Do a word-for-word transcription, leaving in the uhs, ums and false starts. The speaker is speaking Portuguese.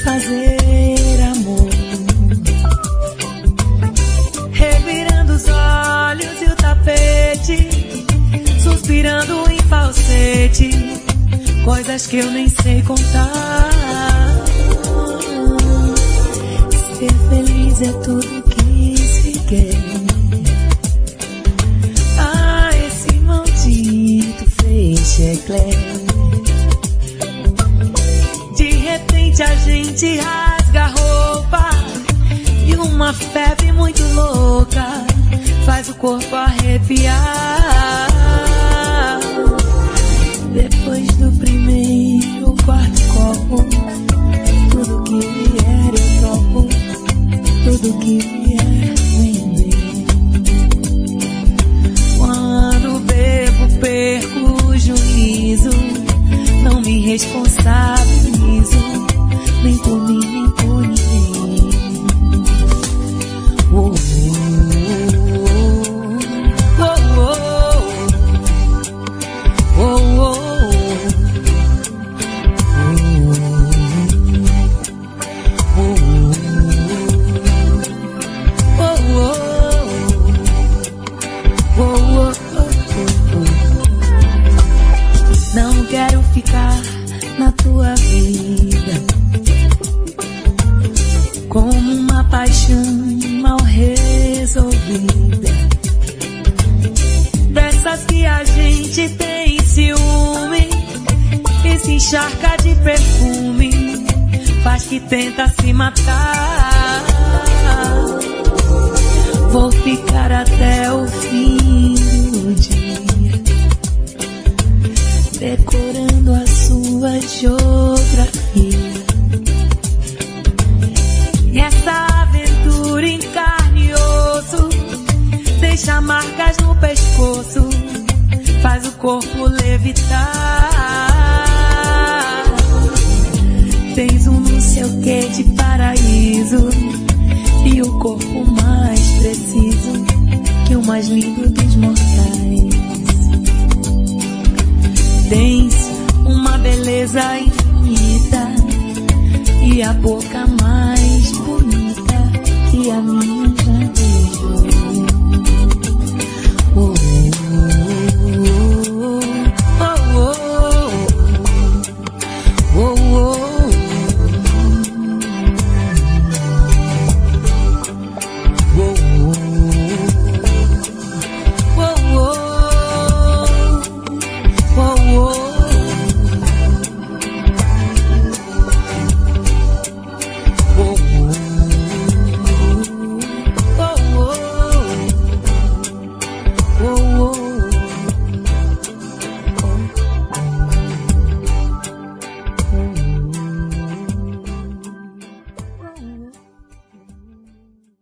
fazer amor, revirando os olhos e o tapete, suspirando em falsete, coisas que eu nem sei contar. Ser feliz é tudo que se quer. Ah, esse maldito feixe eclair. De repente a gente rasga a roupa e uma febre muito louca faz o corpo arrepiar. Depois do primeiro ou quarto copo, tudo que vier eu topo, tudo que vier vender. Quando bebo perco o juízo, não me responsabilizo, nem por mim, nem por ninguém. Oh, oh, oh, oh, oh, não quero ficar na tua vida como uma paixão mal resolvida, dessas que a gente tem ciúme e se encharca de perfume, faz que tenta se matar. Vou ficar até o fim do dia, decorando a sua geografia. E essa aventura em carne e osso deixa marcas no pescoço, faz o corpo levitar. Tens um não sei o que de paraíso e o corpo mais preciso que o mais lindo dos mortais. Tens uma beleza infinita e a boca mais bonita que a minha já beijou.